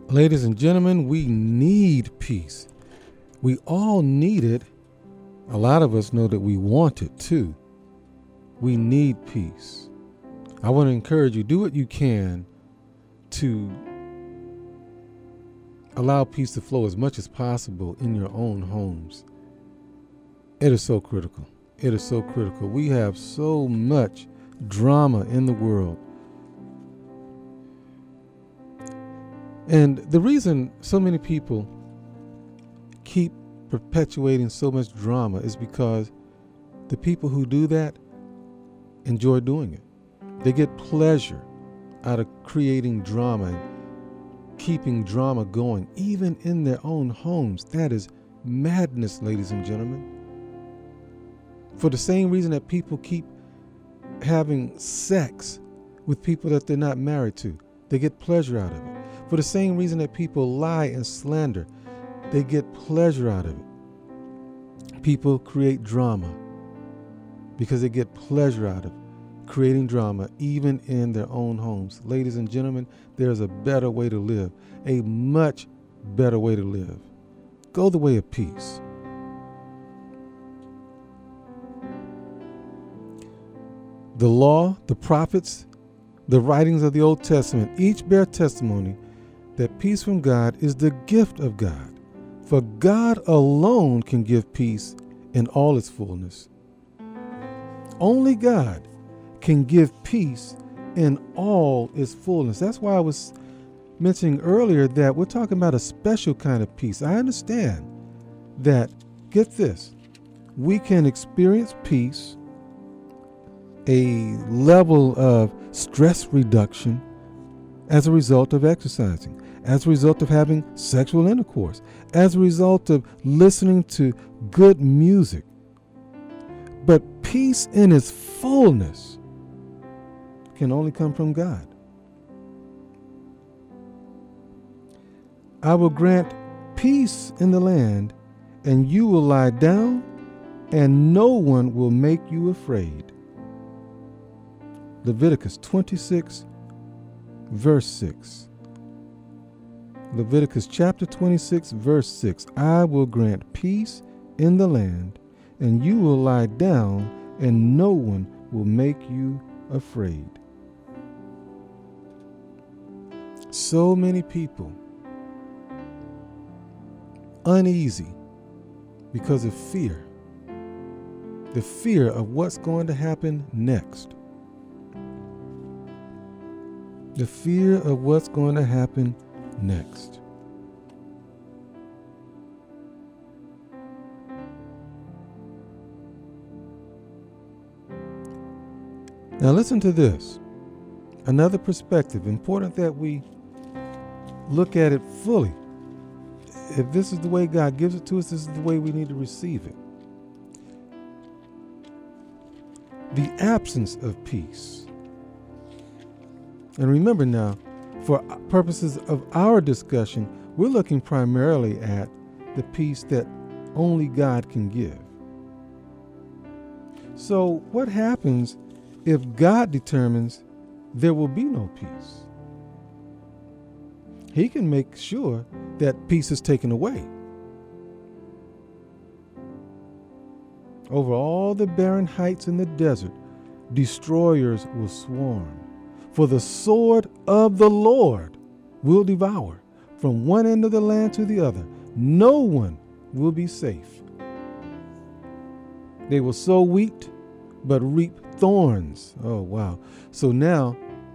Ladies and gentlemen, we need peace. We all need it. A lot of us know that we want it too. We need peace. I want to encourage you, do what you can to allow peace to flow as much as possible in your own homes. It is so critical. It is so critical. We have so much drama in the world. And the reason so many people keep perpetuating so much drama is because the people who do that enjoy doing it. They get pleasure out of creating drama and keeping drama going, even in their own homes. That is madness, ladies and gentlemen. For the same reason that people keep having sex with people that they're not married to, they get pleasure out of it. For the same reason that people lie and slander, they get pleasure out of it. People create drama because they get pleasure out of creating drama, even in their own homes. Ladies and gentlemen, there's a better way to live, a much better way to live. Go the way of peace. The law, the prophets, the writings of the Old Testament each bear testimony that peace from God is the gift of God. For God alone can give peace in all its fullness. Only God can give peace in all its fullness. That's why I was mentioning earlier that we're talking about a special kind of peace. I understand that, get this, we can experience peace, a level of stress reduction as a result of exercising, as a result of having sexual intercourse, as a result of listening to good music. But peace in its fullness can only come from God. I will grant peace in the land, and you will lie down, and no one will make you afraid. Leviticus 26, verse 6. Leviticus chapter 26, verse 6. I will grant peace in the land, and you will lie down, and no one will make you afraid. So many people uneasy because of fear. The fear of what's going to happen next. The fear of what's going to happen next. Now listen to this. Another perspective, important that we look at it fully. If this is the way God gives it to us, this is the way we need to receive it. The absence of peace. And remember now, for purposes of our discussion, we're looking primarily at the peace that only God can give. So what happens if God determines there will be no peace? He can make sure that peace is taken away. Over all the barren heights in the desert, destroyers will swarm. For the sword of the Lord will devour from one end of the land to the other. No one will be safe. They will sow wheat, but reap thorns. Oh, wow. So now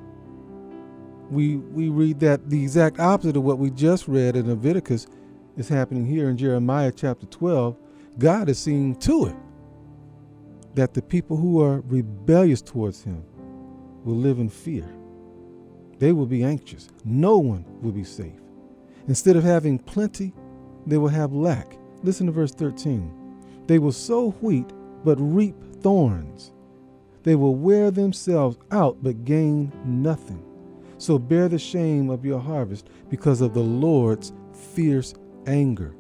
we read that the exact opposite of what we just read in Leviticus is happening here in Jeremiah chapter 12. God is seeing to it that the people who are rebellious towards him will live in fear. They will be anxious. No one will be safe. Instead of having plenty, they will have lack. Listen to verse 13. They will sow wheat, but reap thorns. They will wear themselves out, but gain nothing. So bear the shame of your harvest because of the Lord's fierce anger.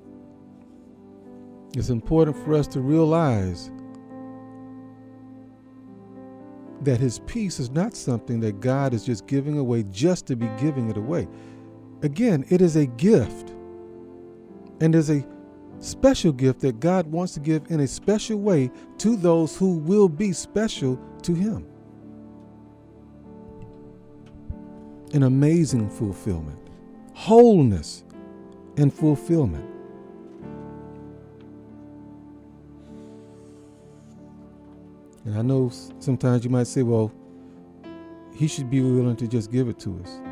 It's important for us to realize that his peace is not something that God is just giving away just to be giving it away. Again, it is a gift. And there's a special gift that God wants to give in a special way to those who will be special to Him. An amazing fulfillment, wholeness, and fulfillment. And I know sometimes you might say, well, He should be willing to just give it to us.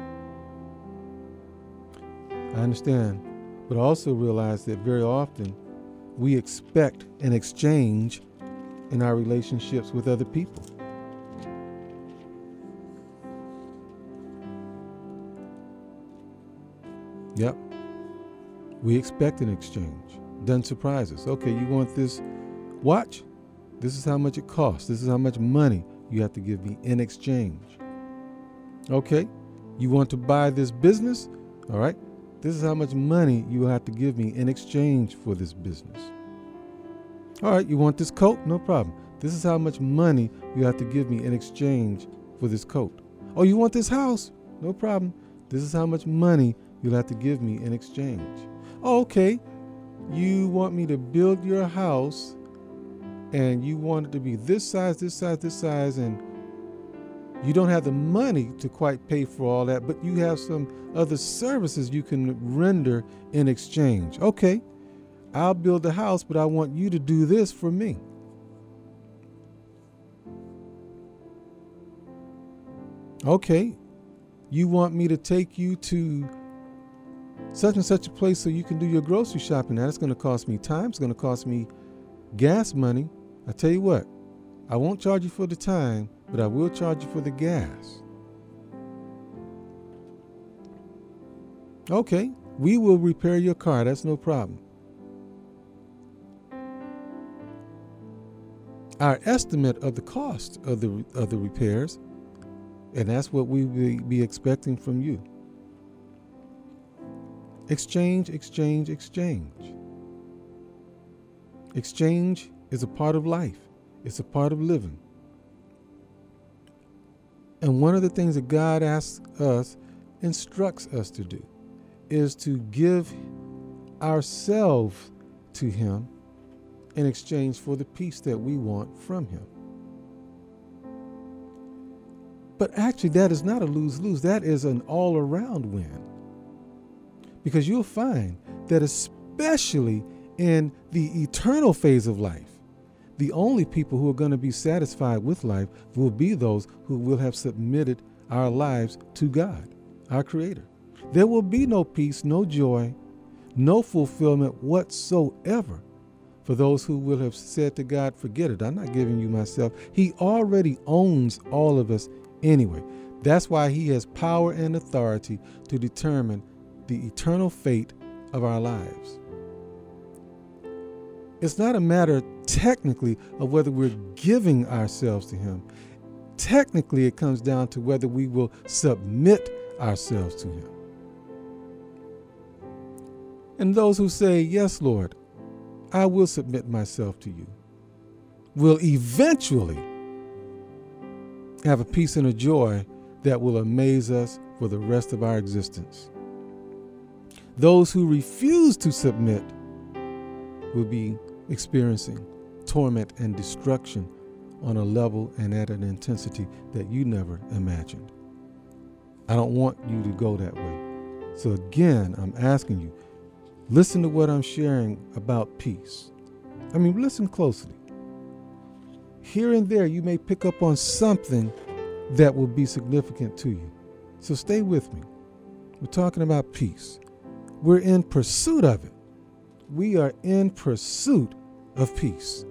I understand, but I also realize that very often we expect an exchange in our relationships with other people. Yep. We expect an exchange. Doesn't surprise us. Okay, you want this watch? This is how much it costs. This is how much money you have to give me in exchange. Okay, you want to buy this business? All right, this is how much money you have to give me in exchange for this business. All right, you want this coat? No problem. This is how much money you have to give me in exchange for this coat. Oh, you want this house? No problem. This is how much money you'll have to give me in exchange. Oh, okay, you want me to build your house and you want it to be this size, this size, this size, and you don't have the money to quite pay for all that, but you have some other services you can render in exchange. Okay, I'll build the house, but I want you to do this for me. Okay, you want me to take you to such and such a place so you can do your grocery shopping. Now, that's going to cost me time. It's going to cost me gas money. I tell you what, I won't charge you for the time, but I will charge you for the gas. Okay, we will repair your car. That's no problem. Our estimate of the cost of the repairs, and that's what we will be expecting from you. Exchange, exchange, exchange. Exchange is a part of life. It's a part of living. And one of the things that God asks us, instructs us to do, is to give ourselves to Him in exchange for the peace that we want from Him. But actually, that is not a lose-lose. That is an all-around win. Because you'll find that especially in the eternal phase of life, the only people who are going to be satisfied with life will be those who will have submitted our lives to God, our Creator. There will be no peace, no joy, no fulfillment whatsoever for those who will have said to God, forget it, I'm not giving you myself. He already owns all of us anyway. That's why He has power and authority to determine the eternal fate of our lives. It's not a matter technically of whether we're giving ourselves to Him. Technically, it comes down to whether we will submit ourselves to Him. And those who say, yes, Lord, I will submit myself to you, will eventually have a peace and a joy that will amaze us for the rest of our existence. Those who refuse to submit will be experiencing torment and destruction on a level and at an intensity that you never imagined. I don't want you to go that way. So again, I'm asking you, listen to what I'm sharing about peace. I mean, listen closely. Here and there, you may pick up on something that will be significant to you. So stay with me. We're talking about peace. We're in pursuit of it. We are in pursuit of peace.